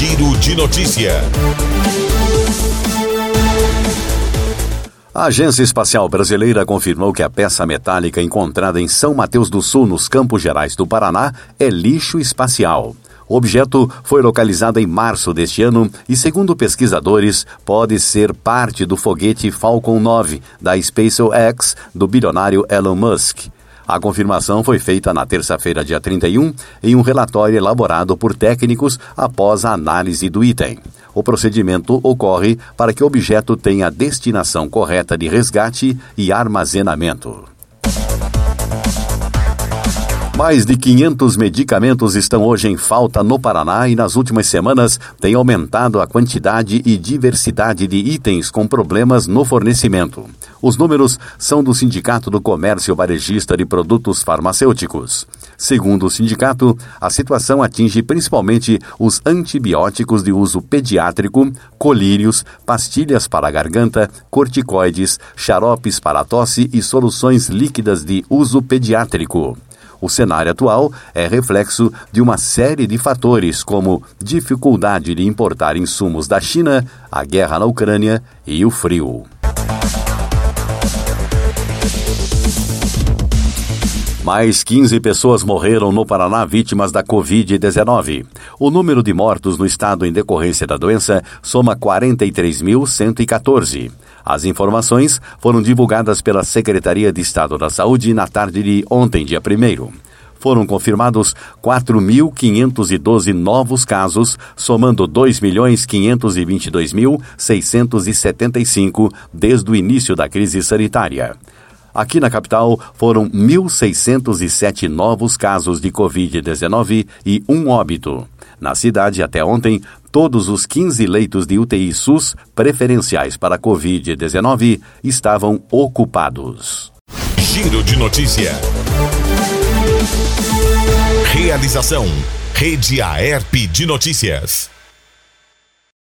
Giro de Notícia. A Agência Espacial Brasileira confirmou que a peça metálica encontrada em São Mateus do Sul, nos Campos Gerais do Paraná, é lixo espacial. O objeto foi localizado em março deste ano e, segundo pesquisadores, pode ser parte do foguete Falcon 9 da SpaceX do bilionário Elon Musk. A confirmação foi feita na terça-feira, dia 31, em um relatório elaborado por técnicos após a análise do item. O procedimento ocorre para que o objeto tenha a destinação correta de resgate e armazenamento. Mais de 500 medicamentos estão hoje em falta no Paraná e nas últimas semanas tem aumentado a quantidade e diversidade de itens com problemas no fornecimento. Os números são do Sindicato do Comércio Varejista de Produtos Farmacêuticos. Segundo o sindicato, a situação atinge principalmente os antibióticos de uso pediátrico, colírios, pastilhas para a garganta, corticoides, xaropes para a tosse e soluções líquidas de uso pediátrico. O cenário atual é reflexo de uma série de fatores, como dificuldade de importar insumos da China, a guerra na Ucrânia e o frio. Mais 15 pessoas morreram no Paraná vítimas da Covid-19. O número de mortos no estado em decorrência da doença soma 43.114. As informações foram divulgadas pela Secretaria de Estado da Saúde na tarde de ontem, dia 1º. Foram confirmados 4.512 novos casos, somando 2.522.675 desde o início da crise sanitária. Aqui na capital, foram 1.607 novos casos de Covid-19 e um óbito. Na cidade, até ontem, todos os 15 leitos de UTI SUS preferenciais para Covid-19 estavam ocupados. Giro de Notícia. Realização: Rede Aerp de Notícias.